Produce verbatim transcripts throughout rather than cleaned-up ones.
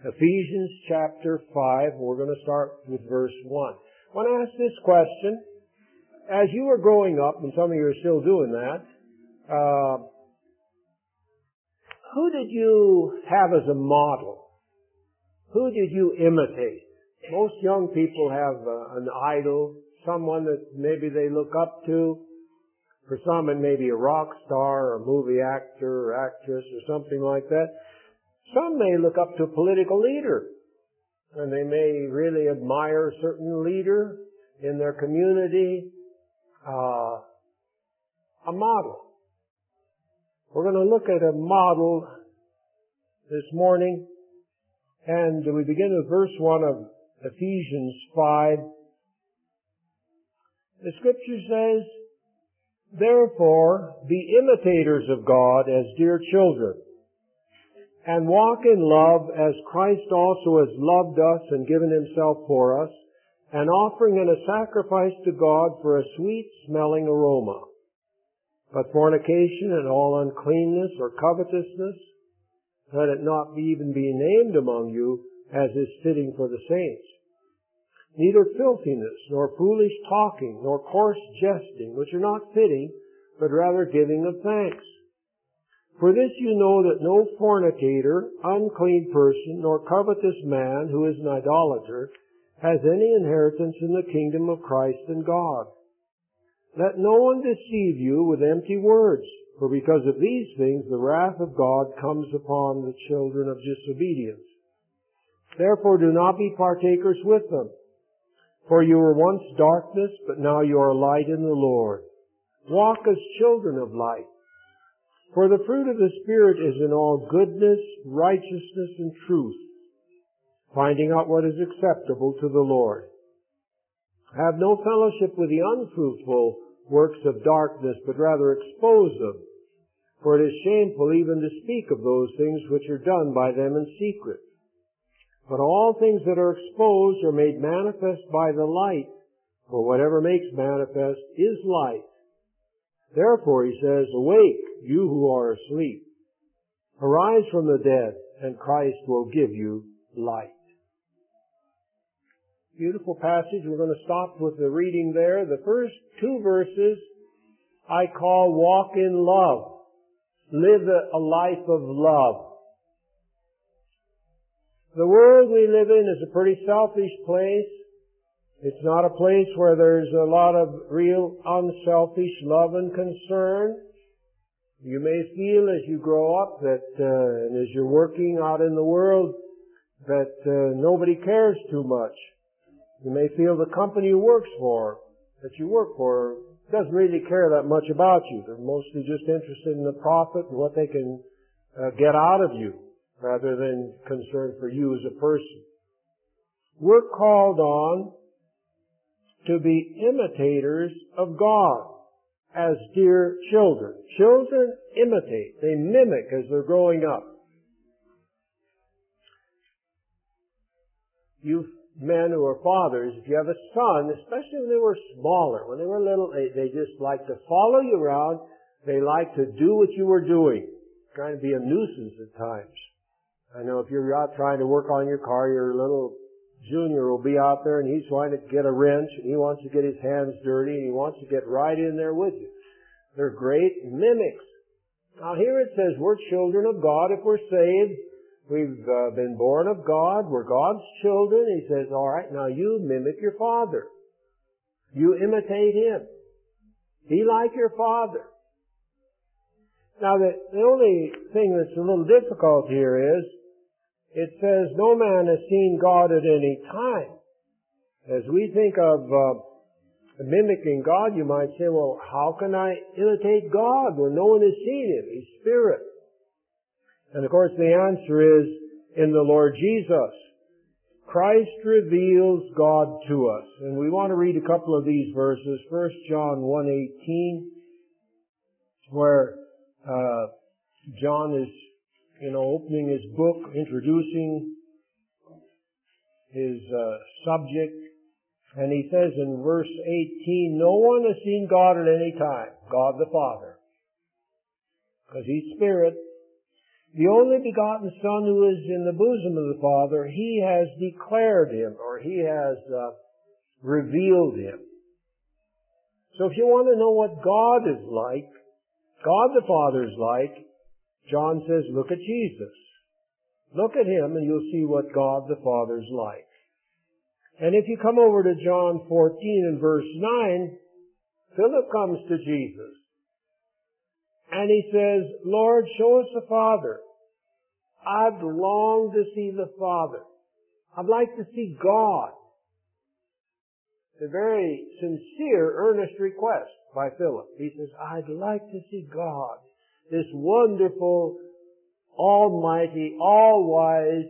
Ephesians chapter five, we're going to start with verse one. I want to ask this question. As you were growing up, and some of you are still doing that, uh, who did you have as a model? Who did you imitate? Most young people have uh, an idol, someone that maybe they look up to. For some, it may be a rock star, or a movie actor or actress or something like that. Some may look up to a political leader, and they may really admire a certain leader in their community, uh, a model. We're going to look at a model this morning, and we begin with verse one of Ephesians five. The Scripture says, "Therefore, be imitators of God as dear children, and walk in love as Christ also has loved us and given himself for us, an offering and a sacrifice to God for a sweet-smelling aroma. But fornication and all uncleanness or covetousness, let it not even be named among you, as is fitting for the saints. Neither filthiness, nor foolish talking, nor coarse jesting, which are not fitting, but rather giving of thanks. For this you know that no fornicator, unclean person, nor covetous man who is an idolater has any inheritance in the kingdom of Christ and God. Let no one deceive you with empty words, for because of these things the wrath of God comes upon the children of disobedience. Therefore do not be partakers with them. For you were once darkness, but now you are light in the Lord. Walk as children of light. For the fruit of the Spirit is in all goodness, righteousness, and truth, finding out what is acceptable to the Lord. Have no fellowship with the unfruitful works of darkness, but rather expose them. For it is shameful even to speak of those things which are done by them in secret. But all things that are exposed are made manifest by the light, for whatever makes manifest is light. Therefore, he says, awake, you who are asleep. Arise from the dead, and Christ will give you light." Beautiful passage. We're going to stop with the reading there. The first two verses I call walk in love. Live a life of love. The world we live in is a pretty selfish place. It's not a place where there's a lot of real unselfish love and concern. You may feel as you grow up that, uh, and as you're working out in the world, that uh, nobody cares too much. You may feel the company you works for, that you work for, doesn't really care that much about you. They're mostly just interested in the profit and what they can uh, get out of you, rather than concerned for you as a person. We're called on to be imitators of God as dear children. Children imitate. They mimic as they're growing up. You men who are fathers, if you have a son, especially when they were smaller, when they were little, they, they just like to follow you around. They like to do what you were doing. Kind of be a nuisance at times. I know if you're out trying to work on your car, your little junior will be out there and he's trying to get a wrench and he wants to get his hands dirty and he wants to get right in there with you. They're great mimics. Now here it says we're children of God if we're saved. We've uh, been born of God. We're God's children. He says, all right, now you mimic your father. You imitate him. Be like your father. Now the, the only thing that's a little difficult here is it says, no man has seen God at any time. As we think of uh, mimicking God, you might say, well, how can I imitate God when no one has seen him? He's spirit. And of course the answer is in the Lord Jesus. Christ reveals God to us. And we want to read a couple of these verses. First John one eighteen, where uh, John is you know, opening his book, introducing his uh, subject. And he says in verse eighteen, no one has seen God at any time, God the Father, because he's spirit. the only begotten Son who is in the bosom of the Father, He has declared Him, or He has uh, revealed Him. So if you want to know what God is like, God the Father is like, John says, look at Jesus. Look at Him and you'll see what God the Father is like. And if you come over to John fourteen and verse nine, Philip comes to Jesus. And he says, Lord, show us the Father. I'd long to see the Father. I'd like to see God. It's a very sincere, earnest request by Philip. He says, I'd like to see God. This wonderful, almighty, all-wise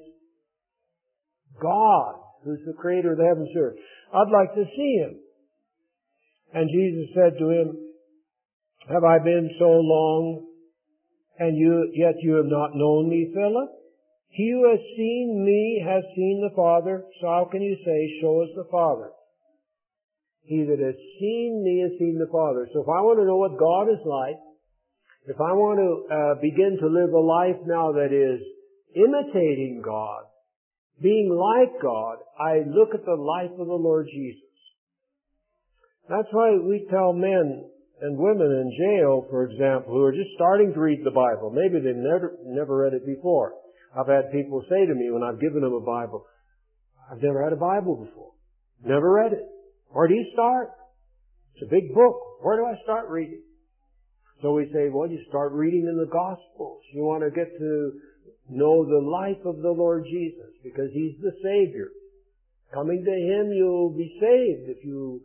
God who's the creator of the heavens and earth. I'd like to see Him. And Jesus said to him, have I been so long, and you, yet you have not known me, Philip? He who has seen me has seen the Father, so how can you say, show us the Father? He that has seen me has seen the Father. So if I want to know what God is like, if I want to uh, begin to live a life now that is imitating God, being like God, I look at the life of the Lord Jesus. That's why we tell men and women in jail, for example, who are just starting to read the Bible. Maybe they've never, never read it before. I've had people say to me when I've given them a Bible, I've never had a Bible before. Never read it. Where do you start? It's a big book. Where do I start reading? So we say, well, you start reading in the Gospels. You want to get to know the life of the Lord Jesus because He's the Savior. Coming to Him, you'll be saved if you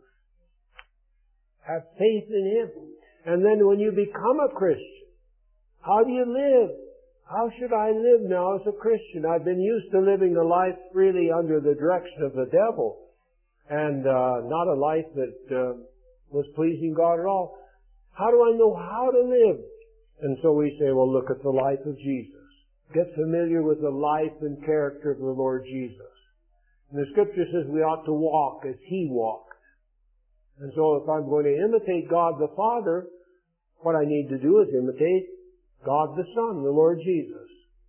have faith in Him. And then when you become a Christian, how do you live? How should I live now as a Christian? I've been used to living a life really under the direction of the devil and uh, not a life that uh, was pleasing God at all. How do I know how to live? And so we say, well, look at the life of Jesus. Get familiar with the life and character of the Lord Jesus. And the Scripture says we ought to walk as He walked. And so if I'm going to imitate God the Father, what I need to do is imitate God the Son, the Lord Jesus.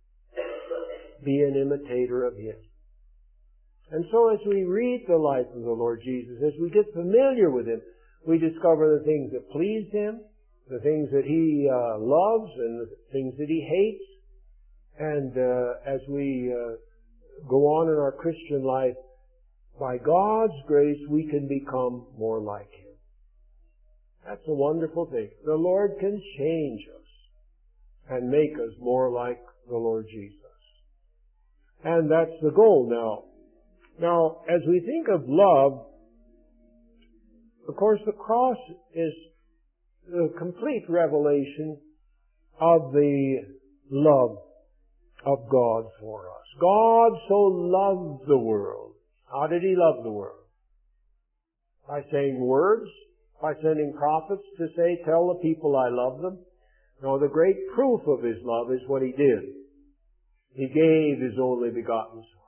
Be an imitator of Him. And so as we read the life of the Lord Jesus, as we get familiar with Him, we discover the things that please Him, the things that He uh, loves, and the things that He hates. And uh, as we uh, go on in our Christian life, by God's grace, we can become more like Him. That's a wonderful thing. The Lord can change us and make us more like the Lord Jesus. And that's the goal now. Now, as we think of love, of course, the cross is the complete revelation of the love of God for us. God so loved the world. How did He love the world? By saying words? By sending prophets to say, tell the people I love them? No, the great proof of His love is what He did. He gave His only begotten Son.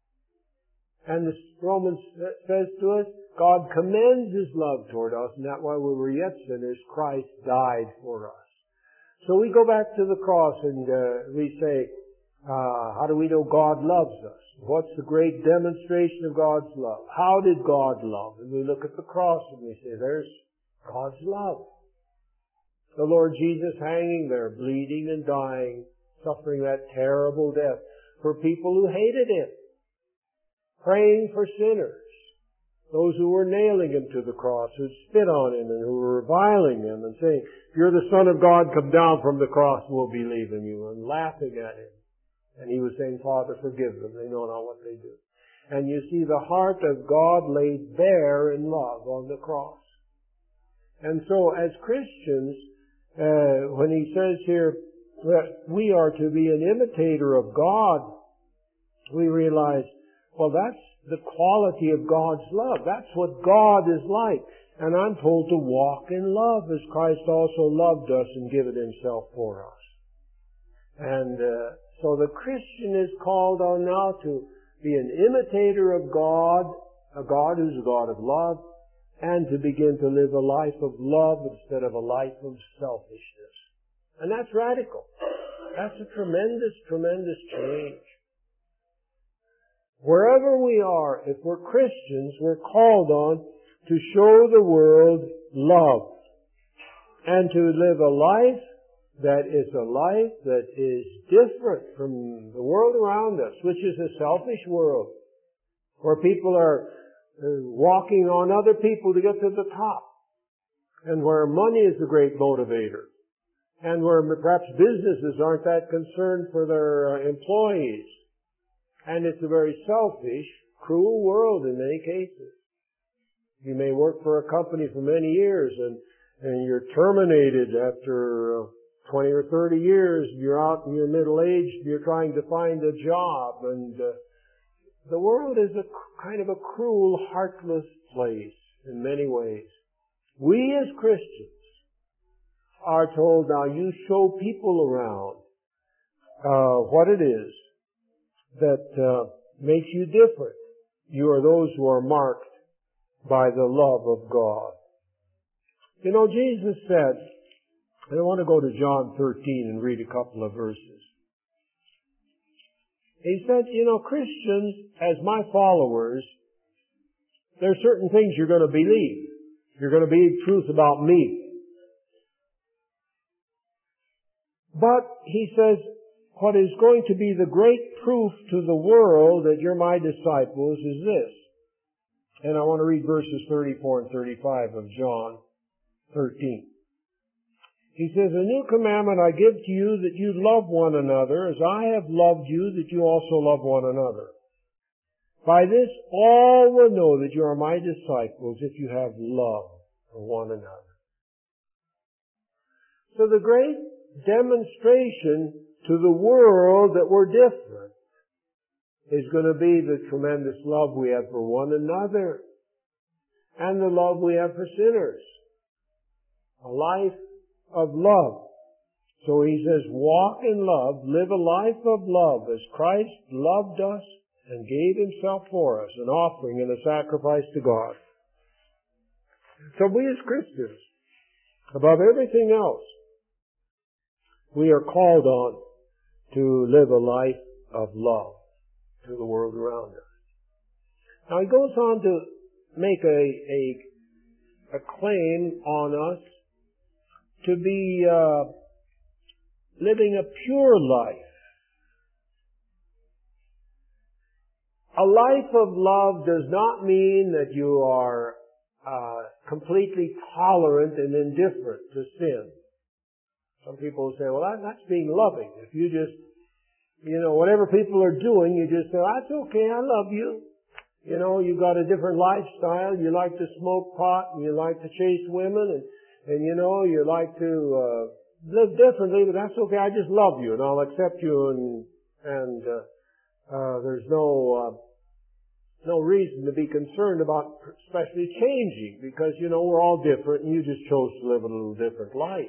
And the Romans says to us, God commends His love toward us, and that while we were yet sinners, Christ died for us. So we go back to the cross and uh, we say, uh, how do we know God loves us? What's the great demonstration of God's love? How did God love? And we look at the cross and we say, there's God's love. The Lord Jesus hanging there, bleeding and dying, suffering that terrible death for people who hated Him. Praying for sinners. Those who were nailing Him to the cross, who spit on Him and who were reviling Him and saying, if you're the Son of God, come down from the cross, we'll believe in you, and laughing at Him. And He was saying, Father, forgive them. They know not what they do. And you see the heart of God laid bare in love on the cross. And so as Christians, uh, when He says here that we are to be an imitator of God, we realize, well, that's the quality of God's love. That's what God is like. And I'm told to walk in love as Christ also loved us and given Himself for us. And uh, so the Christian is called on now to be an imitator of God, a God who's a God of love, and to begin to live a life of love instead of a life of selfishness. And that's radical. That's a tremendous, tremendous change. Wherever we are, if we're Christians, we're called on to show the world love and to live a life that is a life that is different from the world around us, which is a selfish world, where people are walking on other people to get to the top, and where money is the great motivator, and where perhaps businesses aren't that concerned for their employees. And it's a very selfish, cruel world in many cases. You may work for a company for many years and, and you're terminated after uh, twenty or thirty years. You're out in your middle age, you're trying to find a job, and uh, the world is a kind of a cruel, heartless place in many ways. We as Christians are told, now you show people around uh, what it is that uh, makes you different. You are those who are marked by the love of God. You know, Jesus said, and I want to go to John thirteen and read a couple of verses. He said, you know, Christians, as my followers, there are certain things you're going to believe. You're going to believe truth about me. But, he says, what is going to be the great proof to the world that you're my disciples is this. And I want to read verses thirty-four and thirty-five of John thirteen. He says, a new commandment I give to you, that you love one another, as I have loved you, that you also love one another. By this all will know that you are my disciples, if you have love for one another. So the great demonstration to the world that we're different is going to be the tremendous love we have for one another and the love we have for sinners. A life of love. So he says, walk in love, live a life of love as Christ loved us and gave himself for us, an offering and a sacrifice to God. So we as Christians, above everything else, we are called on to live a life of love to the world around us. Now he goes on to make a, a, a claim on us to be uh, living a pure life. A life of love does not mean that you are uh, completely tolerant and indifferent to sin. Some people say, well, that, that's being loving. If you just, you know, whatever people are doing, you just say, that's okay, I love you. You know, you've got a different lifestyle. You like to smoke pot, and you like to chase women, and, and you know, you like to uh, live differently, but that's okay, I just love you, and I'll accept you, and, and uh, uh, there's no, uh, no reason to be concerned about especially changing, because, you know, we're all different, and you just chose to live a little different life.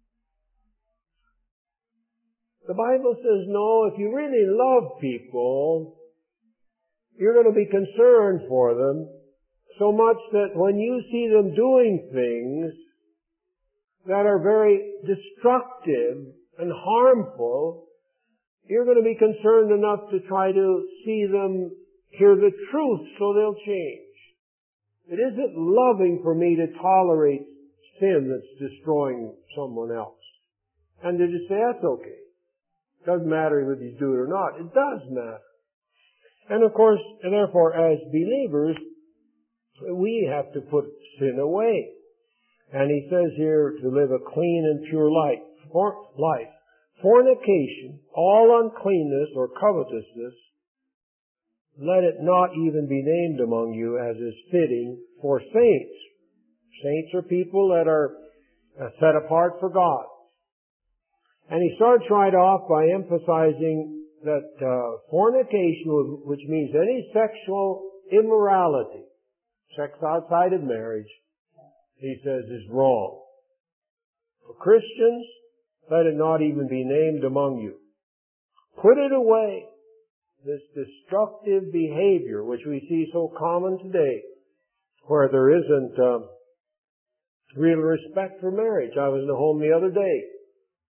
The Bible says, no, if you really love people, you're going to be concerned for them so much that when you see them doing things that are very destructive and harmful, you're going to be concerned enough to try to see them hear the truth so they'll change. It isn't loving for me to tolerate sin that's destroying someone else. And to just say, that's okay. Doesn't matter whether you do it or not. It does matter. And of course, and therefore, as believers, we have to put sin away. And he says here to live a clean and pure life. For, life. Fornication, all uncleanness or covetousness, let it not even be named among you as is fitting for saints. Saints are people that are set apart for God. And he starts right off by emphasizing that uh, fornication, which means any sexual immorality, sex outside of marriage, he says is wrong. For Christians, let it not even be named among you. Put it away. This destructive behavior, which we see so common today, where there isn't uh, real respect for marriage. I was in the home the other day,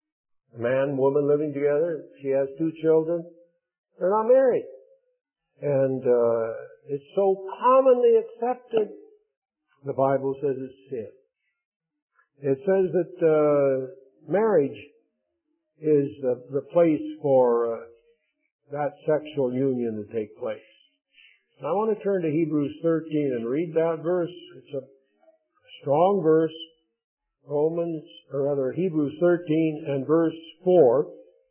A man and woman living together, she has two children, they're not married. And uh, it's so commonly accepted, the Bible says it's sin. It says that uh, marriage is the, the place for uh, that sexual union to take place. And I want to turn to Hebrews thirteen and read that verse. It's a strong verse. Romans, or rather Hebrews thirteen and verse four.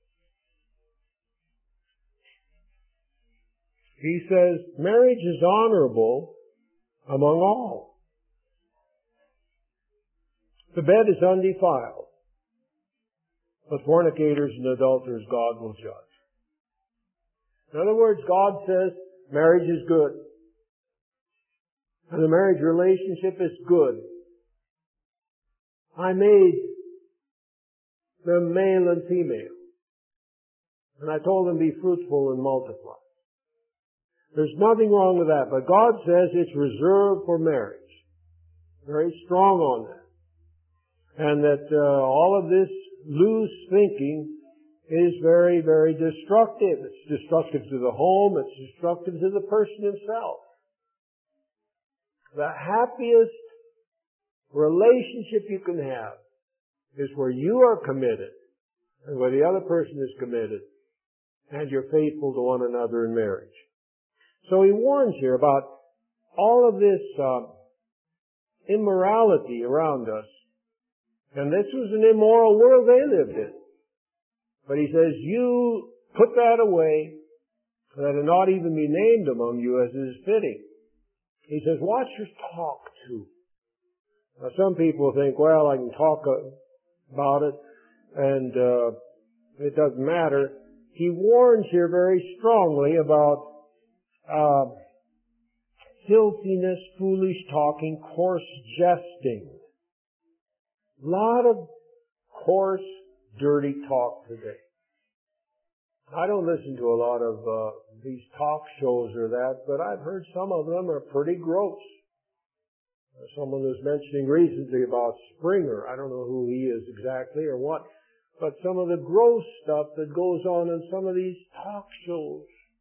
He says, marriage is honorable among all. The bed is undefiled, but fornicators and adulterers God will judge. In other words, God says marriage is good. And the marriage relationship is good. I made them male and female. And I told them be fruitful and multiply. There's nothing wrong with that, but God says it's reserved for marriage. Very strong on that. And that uh, all of this loose thinking is very, very destructive. It's destructive to the home. It's destructive to the person himself. The happiest relationship you can have is where you are committed and where the other person is committed and you're faithful to one another in marriage. So he warns here about all of this uh, immorality around us. And this was an immoral world they lived in. But he says, you put that away, that it not even be named among you as is fitting. He says, watch your talk too. Now some people think, well, I can talk about it and uh, it doesn't matter. He warns here very strongly about uh, filthiness, foolish talking, coarse jesting. A lot of coarse, dirty talk today. I don't listen to a lot of uh, these talk shows or that, but I've heard some of them are pretty gross. Someone was mentioning recently about Springer. I don't know who he is exactly or what, but some of the gross stuff that goes on in some of these talk shows.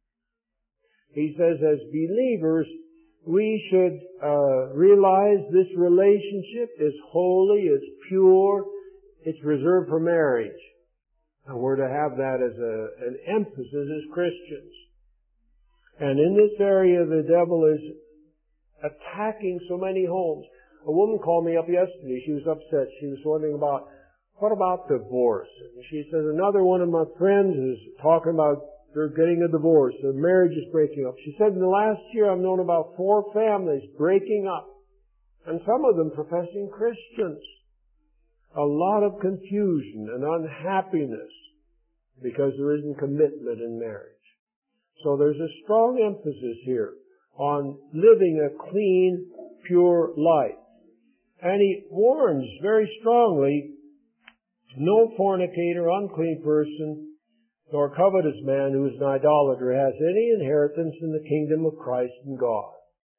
He says, as believers, we should uh, realize this relationship is holy, it's pure, it's reserved for marriage. And we're to have that as a, an emphasis as Christians. And in this area, the devil is attacking so many homes. A woman called me up yesterday. She was upset. She was wondering about, what about divorce? And she said, another one of my friends is talking about they're getting a divorce. Their marriage is breaking up. She said, in the last year, I've known about four families breaking up. And some of them professing Christians. A lot of confusion and unhappiness because there isn't commitment in marriage. So there's a strong emphasis here on living a clean, pure life. And he warns very strongly, no fornicator, unclean person, nor covetous man who is an idolater has any inheritance in the kingdom of Christ and God.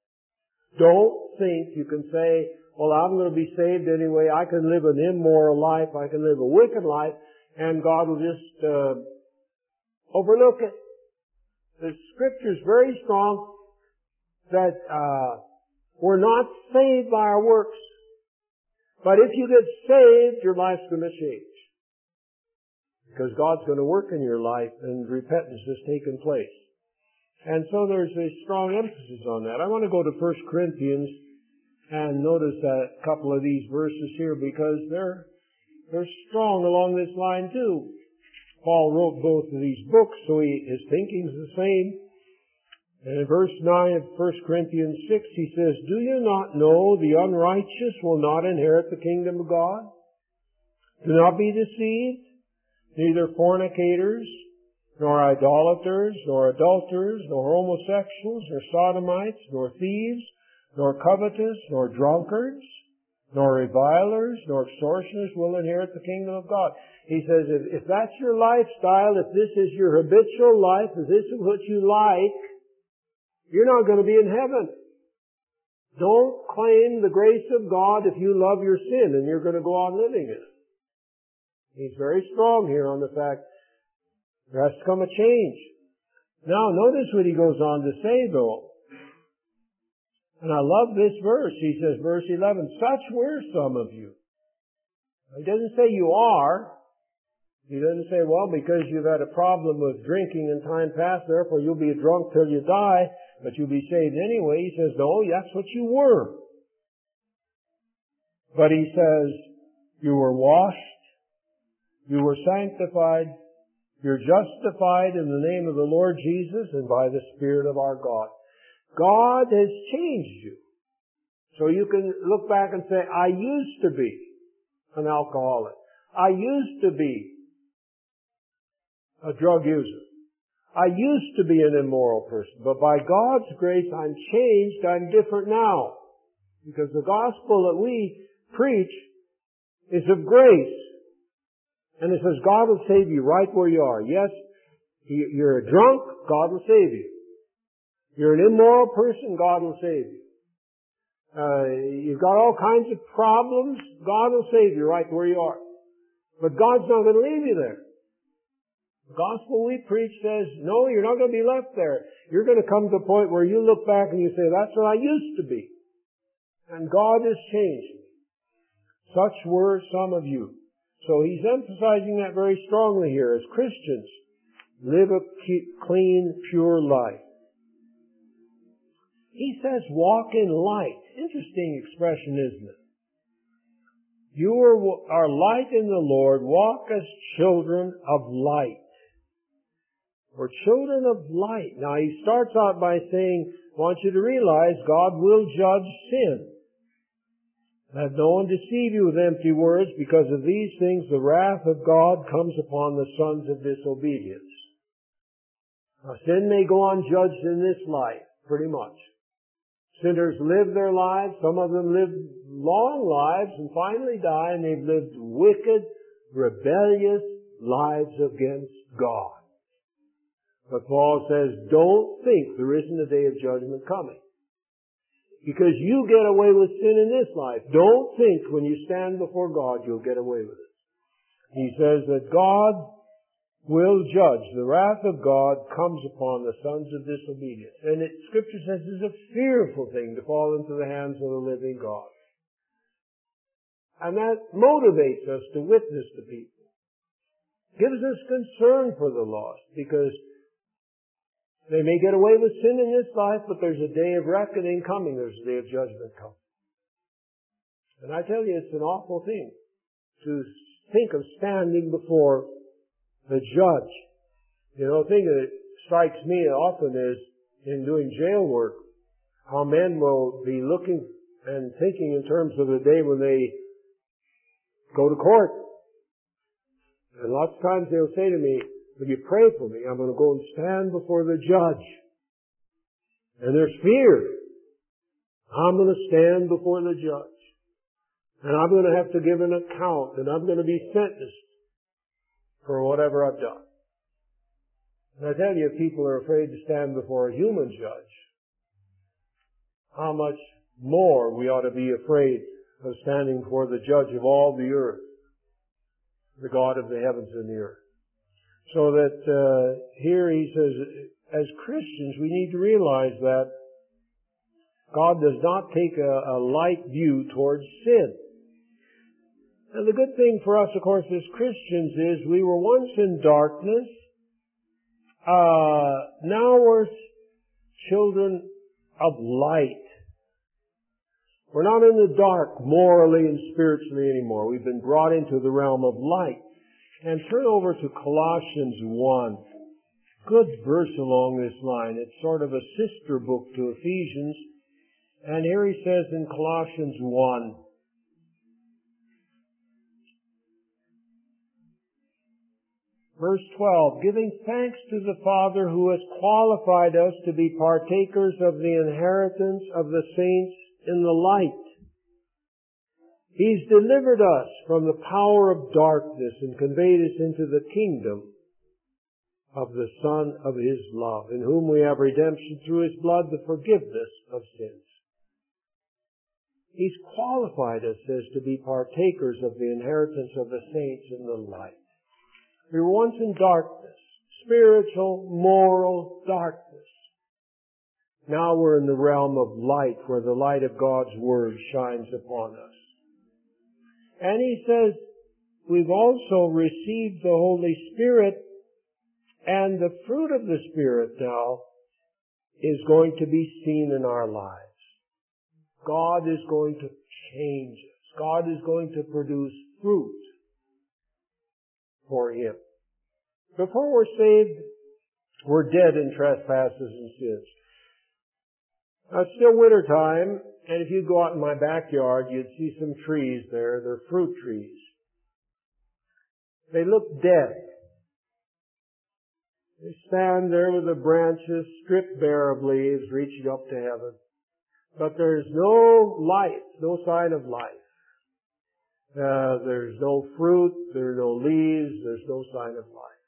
Don't think you can say, well, I'm going to be saved anyway. I can live an immoral life. I can live a wicked life. And God will just uh, overlook it. The Scripture is very strong that uh, we're not saved by our works. But if you get saved, your life's going to change. Because God's going to work in your life and repentance has taken place. And so there's a strong emphasis on that. I want to go to First Corinthians and notice a couple of these verses here because they're they're strong along this line too. Paul wrote both of these books, so he, his thinking's the same. And in verse nine of First Corinthians six, he says, do you not know the unrighteous will not inherit the kingdom of God? Do not be deceived. Neither fornicators, nor idolaters, nor adulterers, nor homosexuals, nor sodomites, nor thieves, nor covetous, nor drunkards, nor revilers, nor extortioners will inherit the kingdom of God. He says, if, if that's your lifestyle, if this is your habitual life, if this is what you like, you're not going to be in heaven. Don't claim the grace of God if you love your sin and you're going to go on living it. He's very strong here on the fact there has to come a change. Now, notice what he goes on to say, though. And I love this verse. He says, verse eleven, such were some of you. He doesn't say you are. He doesn't say, well, because you've had a problem with drinking in time past, therefore you'll be drunk till you die, but you'll be saved anyway. He says, no, that's what you were. But he says, you were washed, you were sanctified, you're justified in the name of the Lord Jesus and by the Spirit of our God. God has changed you. So you can look back and say, I used to be an alcoholic. I used to be a drug user. I used to be an immoral person. But by God's grace, I'm changed. I'm different now. Because the gospel that we preach is of grace. And it says God will save you right where you are. Yes, you're a drunk, God will save you. You're an immoral person, God will save you. Uh, you've got all kinds of problems, God will save you right where you are. But God's not going to leave you there. The gospel we preach says, no, you're not going to be left there. You're going to come to a point where you look back and you say, that's what I used to be. And God has changed me. Such were some of you. So he's emphasizing that very strongly here. As Christians, live a clean, pure life. He says, walk in light. Interesting expression, isn't it? You are, are light in the Lord. Walk as children of light. We're children of light. Now he starts out by saying, I want you to realize God will judge sin. Let no one deceive you with empty words, because of these things the wrath of God comes upon the sons of disobedience. Now, sin may go unjudged in this life, pretty much. Sinners live their lives, some of them live long lives and finally die, and they've lived wicked, rebellious lives against God. But Paul says, don't think there isn't a day of judgment coming. Because you get away with sin in this life. Don't think when you stand before God you'll get away with it. He says that God will judge. The wrath of God comes upon the sons of disobedience. And it, Scripture says it's a fearful thing to fall into the hands of the living God. And that motivates us to witness to people. Gives us concern for the lost, because they may get away with sin in this life, but there's a day of reckoning coming. There's a day of judgment coming. And I tell you, it's an awful thing to think of standing before the judge. You know, the thing that strikes me often is, in doing jail work, how men will be looking and thinking in terms of the day when they go to court. And lots of times they'll say to me, will you pray for me? I'm going to go and stand before the judge. And there's fear. I'm going to stand before the judge. And I'm going to have to give an account. And I'm going to be sentenced for whatever I've done. And I tell you, if people are afraid to stand before a human judge, how much more we ought to be afraid of standing before the judge of all the earth, the God of the heavens and the earth. So that uh, here he says, as Christians, we need to realize that God does not take a, a light view towards sin. And the good thing for us, of course, as Christians is we were once in darkness. Uh, now we're children of light. We're not in the dark morally and spiritually anymore. We've been brought into the realm of light. And turn over to Colossians one. Good verse along this line. It's sort of a sister book to Ephesians. And here he says in Colossians one, verse twelve, giving thanks to the Father who has qualified us to be partakers of the inheritance of the saints in the light. He's delivered us from the power of darkness and conveyed us into the kingdom of the Son of His love, in whom we have redemption through His blood, the forgiveness of sins. He's qualified us as to be partakers of the inheritance of the saints in the light. We were once in darkness, spiritual, moral darkness. Now we're in the realm of light, where the light of God's Word shines upon us. And he says, we've also received the Holy Spirit, and the fruit of the Spirit now is going to be seen in our lives. God is going to change us. God is going to produce fruit for Him. Before we're saved, we're dead in trespasses and sins. Now, it's still winter time, and if you go out in my backyard, you'd see some trees there. They're fruit trees. They look dead. They stand there with the branches stripped bare of leaves, reaching up to heaven. But there's no life, no sign of life. Uh, there's no fruit, there are no leaves, there's no sign of life.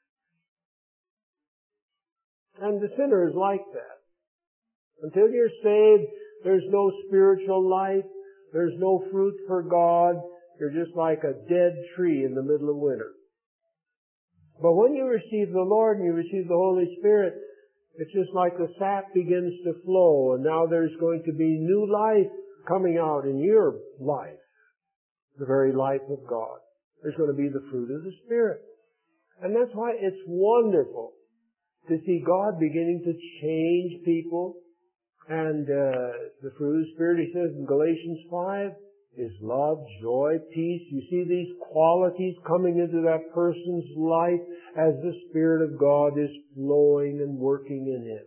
And the sinner is like that. Until you're saved, there's no spiritual life, there's no fruit for God, you're just like a dead tree in the middle of winter. But when you receive the Lord and you receive the Holy Spirit, it's just like the sap begins to flow, and now there's going to be new life coming out in your life. The very life of God. There's going to be the fruit of the Spirit. And that's why it's wonderful to see God beginning to change people. And uh, the fruit of the Spirit, he says in Galatians five, is love, joy, peace. You see these qualities coming into that person's life as the Spirit of God is flowing and working in him.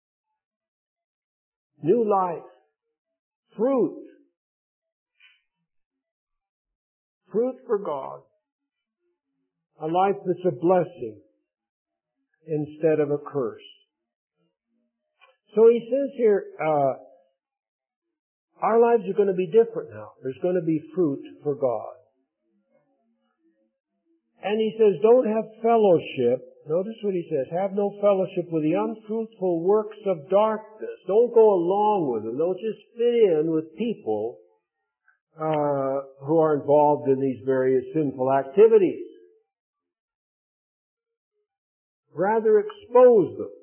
New life. Fruit. Fruit for God. A life that's a blessing instead of a curse. So he says here, uh, our lives are going to be different now. There's going to be fruit for God. And he says, don't have fellowship. Notice what he says. Have no fellowship with the unfruitful works of darkness. Don't go along with them. Don't just fit in with people uh, who are involved in these various sinful activities. Rather expose them.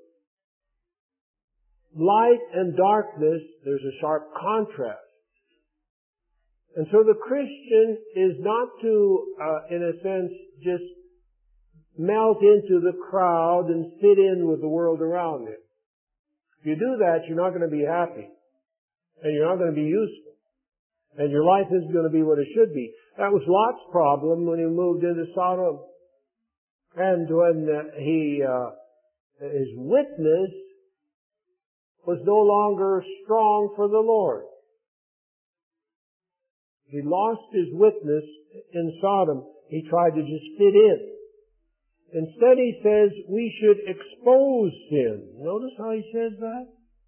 Light and darkness, there's a sharp contrast. And so the Christian is not to, uh, in a sense, just melt into the crowd and fit in with the world around him. If you do that, you're not going to be happy. And you're not going to be useful. And your life isn't going to be what it should be. That was Lot's problem when he moved into Sodom. And when uh, he, uh, his witness was no longer strong for the Lord. He lost his witness in Sodom. He tried to just fit in. Instead, he says we should expose sin. Notice how he says that?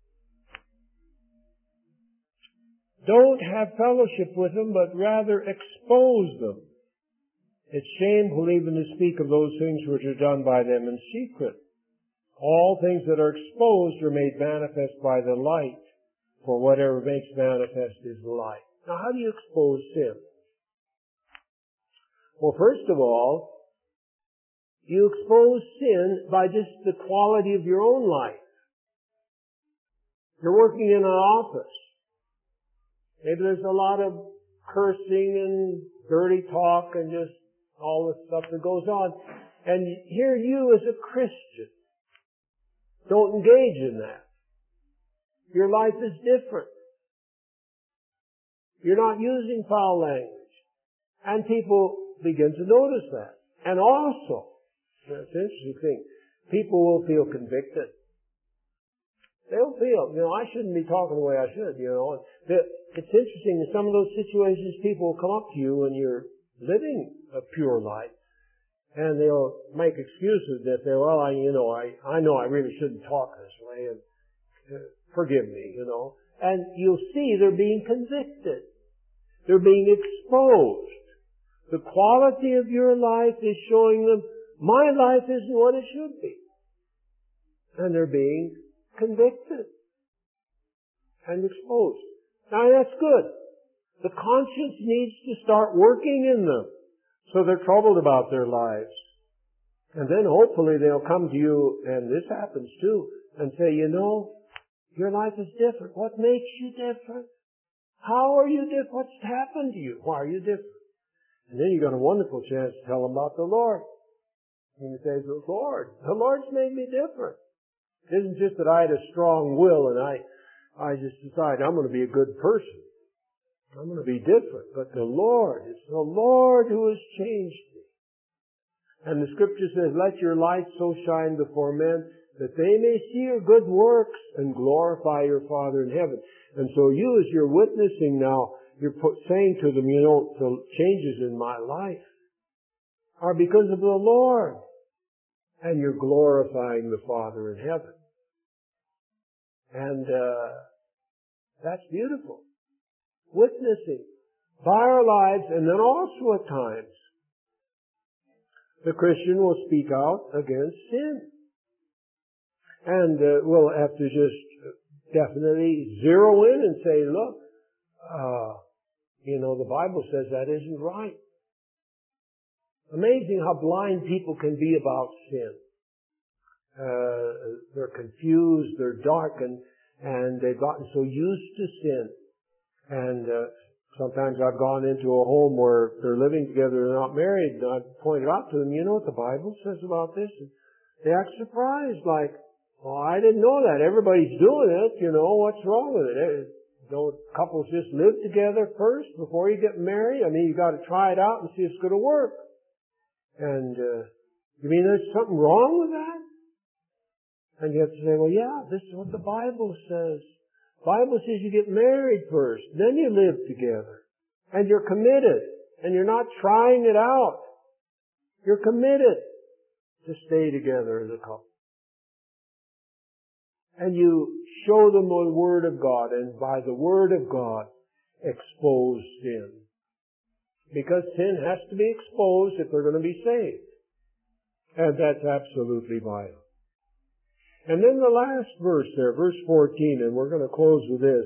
Don't have fellowship with them, but rather expose them. It's shameful even to speak of those things which are done by them in secret. All things that are exposed are made manifest by the light, for whatever makes manifest is light. Now, how do you expose sin? Well, first of all, you expose sin by just the quality of your own life. You're working in an office. Maybe there's a lot of cursing and dirty talk and just all the stuff that goes on. And here you as a Christian, don't engage in that. Your life is different. You're not using foul language. And people begin to notice that. And also, that's an interesting thing, people will feel convicted. They'll feel, you know, I shouldn't be talking the way I should, you know. It's interesting, in some of those situations, people will come up to you when you're living a pure life. And they'll make excuses that they, well, I, you know, I, I know I really shouldn't talk this way, and uh, forgive me, you know. And you'll see they're being convicted. They're being exposed. The quality of your life is showing them, my life isn't what it should be. And they're being convicted and exposed. Now that's good. The conscience needs to start working in them. So they're troubled about their lives. And then hopefully they'll come to you, and this happens too, and say, you know, your life is different. What makes you different? How are you different? What's happened to you? Why are you different? And then you got a wonderful chance to tell them about the Lord. And you say, the Lord, the Lord's made me different. It isn't just that I had a strong will and I, I just decided I'm going to be a good person. I'm going to be different. But the Lord, it's the Lord who has changed me. And the scripture says, let your light so shine before men that they may see your good works and glorify your Father in heaven. And so you, as you're witnessing now, you're put, saying to them, you know, the changes in my life are because of the Lord. And you're glorifying the Father in heaven. And uh, that's beautiful. Witnessing by our lives, and then also at times, the Christian will speak out against sin. And uh, we'll have to just definitely zero in and say, look, uh, you know, the Bible says that isn't right. Amazing how blind people can be about sin. Uh, they're confused, they're darkened, and they've gotten so used to sin. And uh, sometimes I've gone into a home where they're living together, they're not married, and I've pointed out to them, you know what the Bible says about this? And they act surprised, like, well, I didn't know that. Everybody's doing it, you know, what's wrong with it? Don't couples just live together first before you get married? I mean, you got to try it out and see if it's going to work. And uh, you mean there's something wrong with that? And you have to say, well, yeah, this is what the Bible says. The Bible says you get married first, then you live together. And you're committed. And you're not trying it out. You're committed to stay together as a couple. And you show them the Word of God, and by the Word of God, expose sin. Because sin has to be exposed if they're going to be saved. And that's absolutely vital. And then the last verse there, verse fourteen, and we're going to close with this.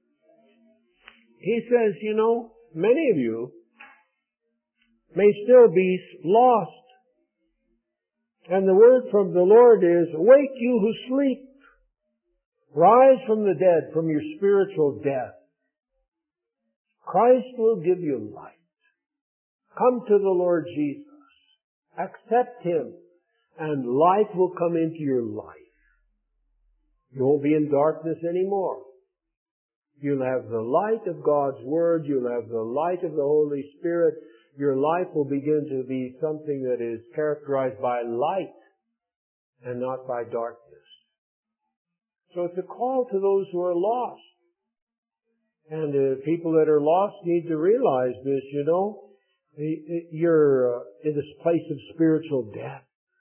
He says, you know, many of you may still be lost. And the word from the Lord is, awake you who sleep. Rise from the dead, from your spiritual death. Christ will give you light. Come to the Lord Jesus. Accept Him, and light will come into your life. You won't be in darkness anymore. You'll have the light of God's Word. You'll have the light of the Holy Spirit. Your life will begin to be something that is characterized by light and not by darkness. So it's a call to those who are lost. And uh, people that are lost need to realize this, you know. You're uh, in this place of spiritual death.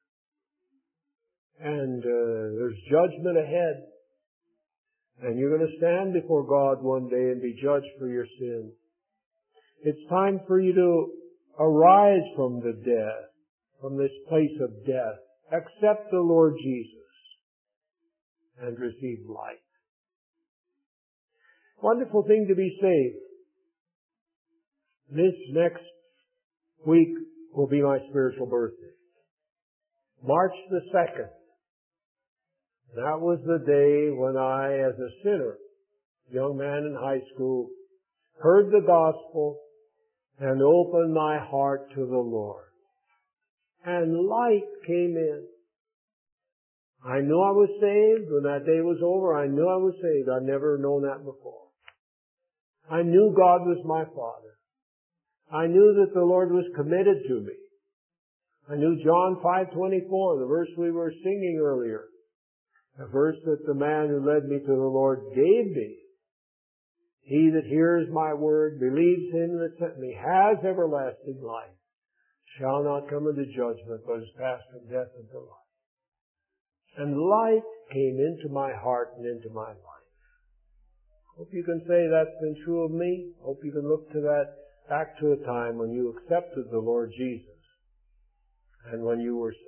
And uh, there's judgment ahead. And you're going to stand before God one day and be judged for your sins. It's time for you to arise from the death, from this place of death. Accept the Lord Jesus and receive life. Wonderful thing to be saved. This next week will be my spiritual birthday. March the second. That was the day when I, as a sinner, young man in high school, heard the gospel and opened my heart to the Lord. And light came in. I knew I was saved. When that day was over, I knew I was saved. I'd never known that before. I knew God was my Father. I knew that the Lord was committed to me. I knew John five twenty-four, the verse we were singing earlier. A verse that the man who led me to the Lord gave me. He that hears my word, believes him that sent me, has everlasting life, shall not come into judgment, but is passed from death into life. And light came into my heart and into my life. Hope you can say that's been true of me. Hope you can look to that, back to a time when you accepted the Lord Jesus and when you were